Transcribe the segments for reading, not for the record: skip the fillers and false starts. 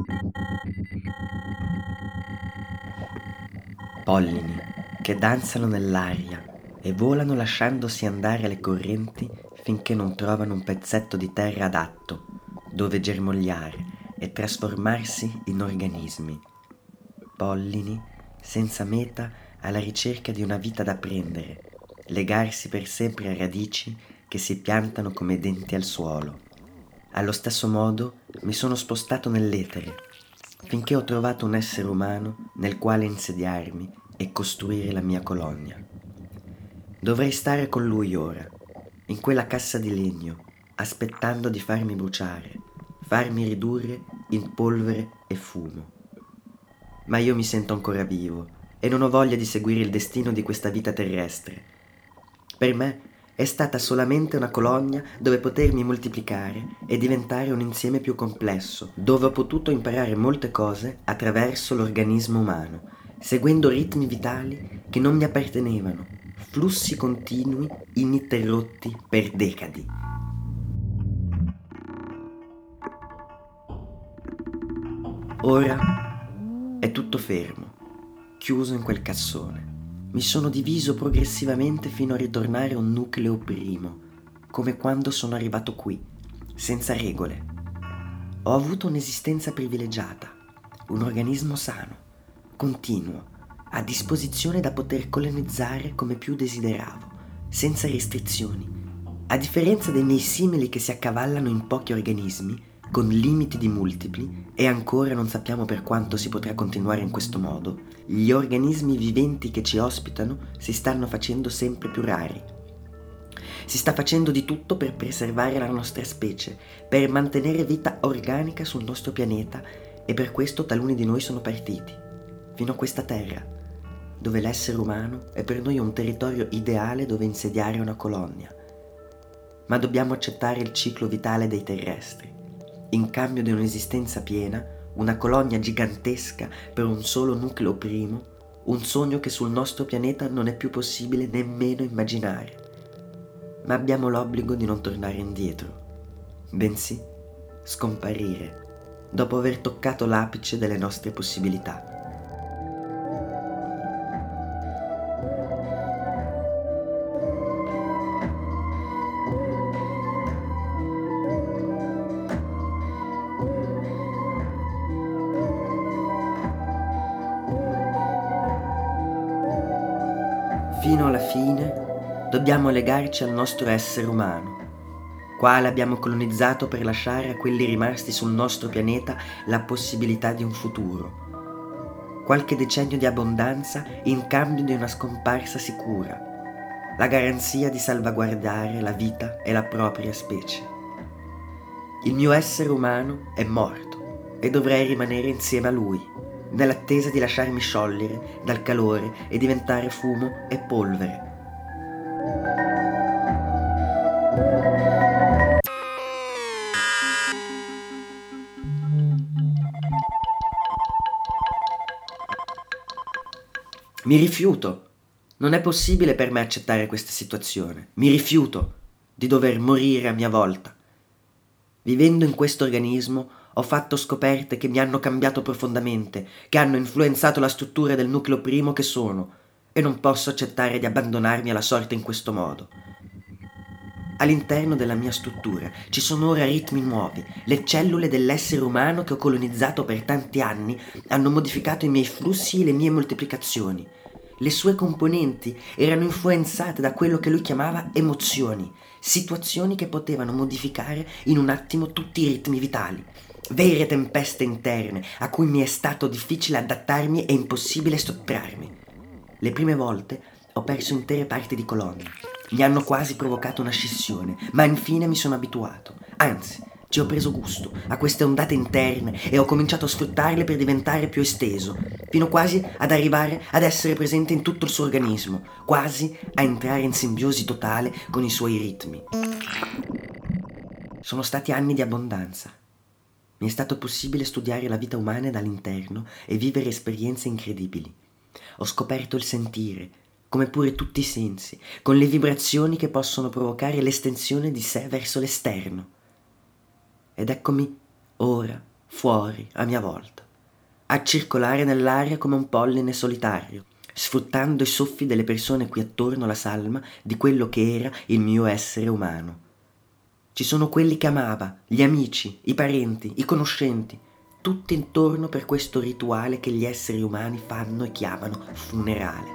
Pollini che danzano nell'aria e volano lasciandosi andare alle correnti finché non trovano un pezzetto di terra adatto dove germogliare e trasformarsi in organismi. Pollini senza meta alla ricerca di una vita da prendere, legarsi per sempre a radici che si piantano come denti al suolo. Allo stesso modo mi sono spostato nell'etere, finché ho trovato un essere umano nel quale insediarmi e costruire la mia colonia. Dovrei stare con lui ora, in quella cassa di legno, aspettando di farmi bruciare, farmi ridurre in polvere e fumo. Ma io mi sento ancora vivo e non ho voglia di seguire il destino di questa vita terrestre. Per me è stata solamente una colonia dove potermi moltiplicare e diventare un insieme più complesso, dove ho potuto imparare molte cose attraverso l'organismo umano, seguendo ritmi vitali che non mi appartenevano, flussi continui ininterrotti per decadi. Ora è tutto fermo, chiuso in quel cassone. Mi sono diviso progressivamente fino a ritornare a un nucleo primo, come quando sono arrivato qui, senza regole. Ho avuto un'esistenza privilegiata, un organismo sano, continuo, a disposizione da poter colonizzare come più desideravo, senza restrizioni. A differenza dei miei simili che si accavallano in pochi organismi, con limiti di multipli, e ancora non sappiamo per quanto si potrà continuare in questo modo, gli organismi viventi che ci ospitano si stanno facendo sempre più rari. Si sta facendo di tutto per preservare la nostra specie, per mantenere vita organica sul nostro pianeta, e per questo taluni di noi sono partiti, fino a questa terra, dove l'essere umano è per noi un territorio ideale dove insediare una colonia. Ma dobbiamo accettare il ciclo vitale dei terrestri. In cambio di un'esistenza piena, una colonia gigantesca per un solo nucleo primo, un sogno che sul nostro pianeta non è più possibile nemmeno immaginare. Ma abbiamo l'obbligo di non tornare indietro, bensì scomparire dopo aver toccato l'apice delle nostre possibilità. Fino alla fine dobbiamo legarci al nostro essere umano, quale abbiamo colonizzato per lasciare a quelli rimasti sul nostro pianeta la possibilità di un futuro. Qualche decennio di abbondanza in cambio di una scomparsa sicura, la garanzia di salvaguardare la vita e la propria specie. Il mio essere umano è morto e dovrei rimanere insieme a lui, nell'attesa di lasciarmi sciogliere dal calore e diventare fumo e polvere. Mi rifiuto. Non è possibile per me accettare questa situazione. Mi rifiuto di dover morire a mia volta. Vivendo in questo organismo ho fatto scoperte che mi hanno cambiato profondamente, che hanno influenzato la struttura del nucleo primo che sono, e non posso accettare di abbandonarmi alla sorte in questo modo. All'interno della mia struttura ci sono ora ritmi nuovi. Le cellule dell'essere umano che ho colonizzato per tanti anni hanno modificato i miei flussi e le mie moltiplicazioni. Le sue componenti erano influenzate da quello che lui chiamava emozioni, situazioni che potevano modificare in un attimo tutti i ritmi vitali. Vere tempeste interne a cui mi è stato difficile adattarmi e impossibile sottrarmi. Le prime volte ho perso intere parti di colonia. Mi hanno quasi provocato una scissione, ma infine mi sono abituato. Anzi, ci ho preso gusto a queste ondate interne e ho cominciato a sfruttarle per diventare più esteso, fino quasi ad arrivare ad essere presente in tutto il suo organismo, quasi a entrare in simbiosi totale con i suoi ritmi. Sono stati anni di abbondanza. Mi è stato possibile studiare la vita umana dall'interno e vivere esperienze incredibili. Ho scoperto il sentire, come pure tutti i sensi, con le vibrazioni che possono provocare l'estensione di sé verso l'esterno. Ed eccomi ora fuori a mia volta, a circolare nell'aria come un polline solitario, sfruttando i soffi delle persone qui attorno alla salma di quello che era il mio essere umano. Ci sono quelli che amava, gli amici, i parenti, i conoscenti, tutti intorno per questo rituale che gli esseri umani fanno e chiamano funerale.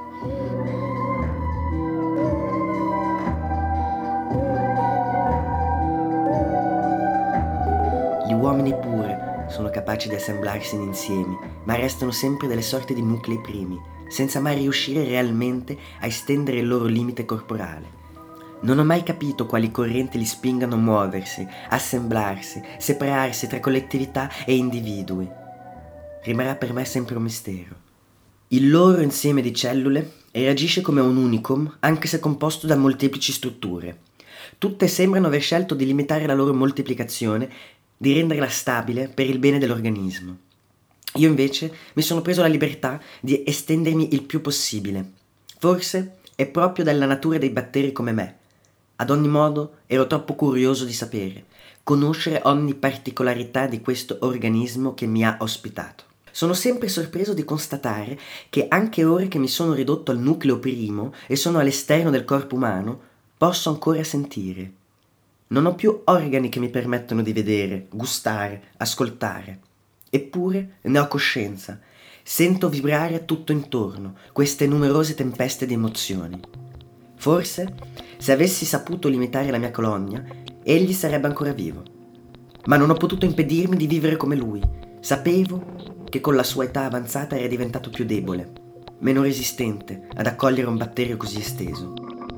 Gli uomini pure sono capaci di assemblarsi in insiemi, ma restano sempre delle sorte di nuclei primi, senza mai riuscire realmente a estendere il loro limite corporale. Non ho mai capito quali correnti li spingano a muoversi, assemblarsi, separarsi tra collettività e individui. Rimarrà per me sempre un mistero. Il loro insieme di cellule reagisce come un unicum, anche se composto da molteplici strutture. Tutte sembrano aver scelto di limitare la loro moltiplicazione, di renderla stabile per il bene dell'organismo. Io invece mi sono preso la libertà di estendermi il più possibile. Forse è proprio dalla natura dei batteri come me. Ad ogni modo, ero troppo curioso di sapere, conoscere ogni particolarità di questo organismo che mi ha ospitato. Sono sempre sorpreso di constatare che anche ora che mi sono ridotto al nucleo primo e sono all'esterno del corpo umano, posso ancora sentire. Non ho più organi che mi permettono di vedere, gustare, ascoltare. Eppure ne ho coscienza. Sento vibrare tutto intorno queste numerose tempeste di emozioni. Forse, se avessi saputo limitare la mia colonia, egli sarebbe ancora vivo. Ma non ho potuto impedirmi di vivere come lui. Sapevo che con la sua età avanzata era diventato più debole, meno resistente ad accogliere un batterio così esteso.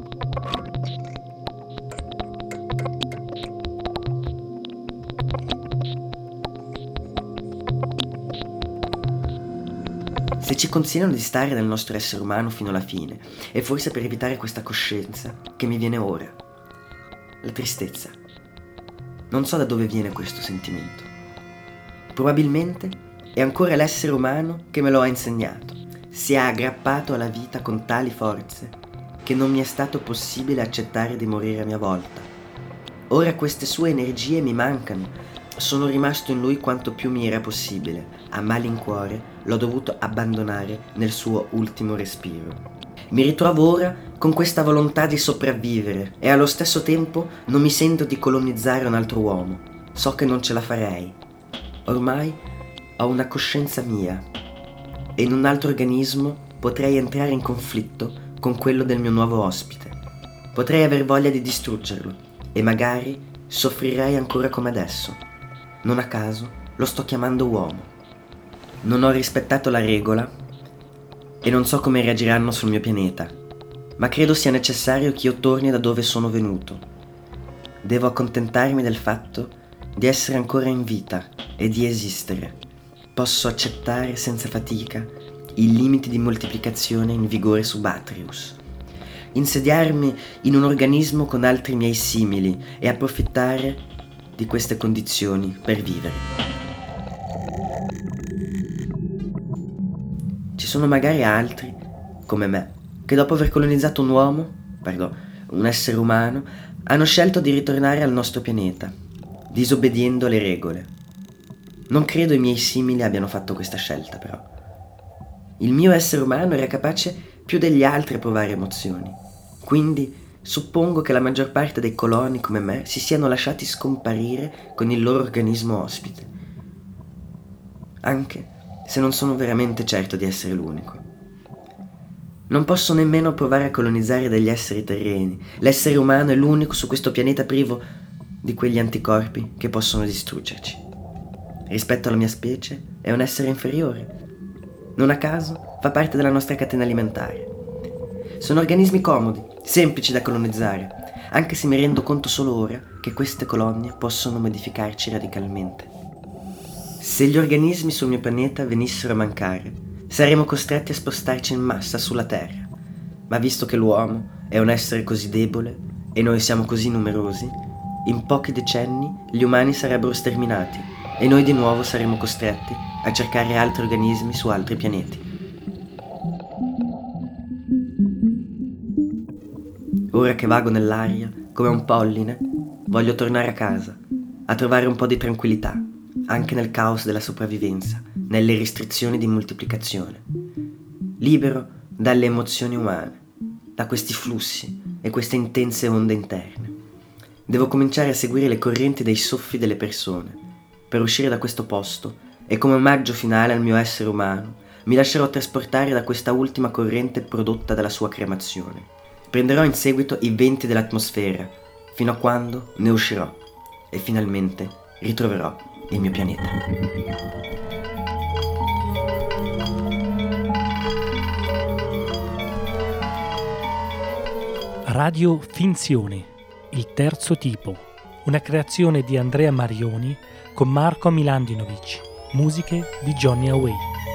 Se ci consigliano di stare nel nostro essere umano fino alla fine, è forse per evitare questa coscienza che mi viene ora. La tristezza. Non so da dove viene questo sentimento. Probabilmente è ancora l'essere umano che me lo ha insegnato. Si è aggrappato alla vita con tali forze che non mi è stato possibile accettare di morire a mia volta. Ora queste sue energie mi mancano. Sono rimasto in lui quanto più mi era possibile. A malincuore l'ho dovuto abbandonare nel suo ultimo respiro. Mi ritrovo ora con questa volontà di sopravvivere e allo stesso tempo non mi sento di colonizzare un altro uomo. So che non ce la farei. Ormai ho una coscienza mia e in un altro organismo potrei entrare in conflitto con quello del mio nuovo ospite. Potrei aver voglia di distruggerlo e magari soffrirei ancora come adesso. Non a caso lo sto chiamando uomo. Non ho rispettato la regola e non so come reagiranno sul mio pianeta, ma credo sia necessario che io torni da dove sono venuto. Devo accontentarmi del fatto di essere ancora in vita e di esistere. Posso accettare senza fatica i limiti di moltiplicazione in vigore su Batrius, insediarmi in un organismo con altri miei simili e approfittare di queste condizioni per vivere. Ci sono magari altri, come me, che dopo aver colonizzato un essere umano, hanno scelto di ritornare al nostro pianeta, disobbediendo alle regole. Non credo i miei simili abbiano fatto questa scelta, però. Il mio essere umano era capace più degli altri a provare emozioni, quindi suppongo che la maggior parte dei coloni come me si siano lasciati scomparire con il loro organismo ospite, anche se non sono veramente certo di essere l'unico. Non posso nemmeno provare a colonizzare degli esseri terreni. L'essere umano è l'unico su questo pianeta privo di quegli anticorpi che possono distruggerci. Rispetto alla mia specie è un essere inferiore. Non a caso fa parte della nostra catena alimentare. Sono organismi comodi, semplici da colonizzare, anche se mi rendo conto solo ora che queste colonie possono modificarci radicalmente. Se gli organismi sul mio pianeta venissero a mancare, saremmo costretti a spostarci in massa sulla Terra. Ma visto che l'uomo è un essere così debole e noi siamo così numerosi, in pochi decenni gli umani sarebbero sterminati e noi di nuovo saremmo costretti a cercare altri organismi su altri pianeti. Ora che vago nell'aria, come un polline, voglio tornare a casa, a trovare un po' di tranquillità, anche nel caos della sopravvivenza, nelle restrizioni di moltiplicazione. Libero dalle emozioni umane, da questi flussi e queste intense onde interne. Devo cominciare a seguire le correnti dei soffi delle persone. Per uscire da questo posto e come omaggio finale al mio essere umano, mi lascerò trasportare da questa ultima corrente prodotta dalla sua cremazione. Prenderò in seguito i venti dell'atmosfera, fino a quando ne uscirò e finalmente ritroverò il mio pianeta. Radio Finzione, il terzo tipo, una creazione di Andrea Marioni con Marco Milandinovic, musiche di Johnny Away.